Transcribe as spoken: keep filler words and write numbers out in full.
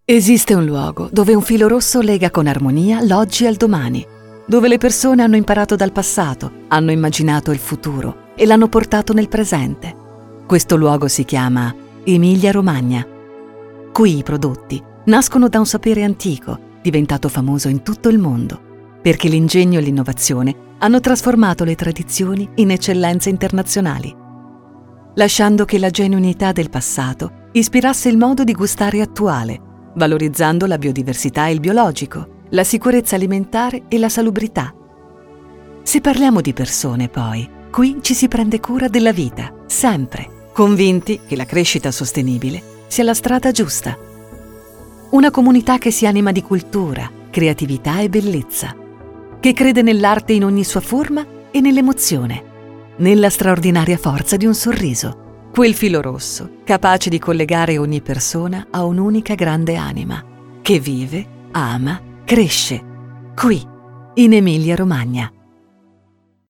Esiste un luogo dove un filo rosso lega con armonia l'oggi al domani, dove le persone hanno imparato dal passato, hanno immaginato il futuro e l'hanno portato nel presente. Questo luogo si chiama Emilia-Romagna. Qui i prodotti nascono da un sapere antico, diventato famoso in tutto il mondo, perché l'ingegno e l'innovazione hanno trasformato le tradizioni in eccellenze internazionali, lasciando che la genuinità del passato ispirasse il modo di gustare attuale, valorizzando la biodiversità e il biologico, la sicurezza alimentare e la salubrità. Se parliamo di persone, poi, qui ci si prende cura della vita, sempre, convinti che la crescita sostenibile sia la strada giusta. Una comunità che si anima di cultura, creatività e bellezza, che crede nell'arte in ogni sua forma e nell'emozione, nella straordinaria forza di un sorriso. Quel filo rosso, capace di collegare ogni persona a un'unica grande anima, che vive, ama, cresce. Qui, in Emilia-Romagna.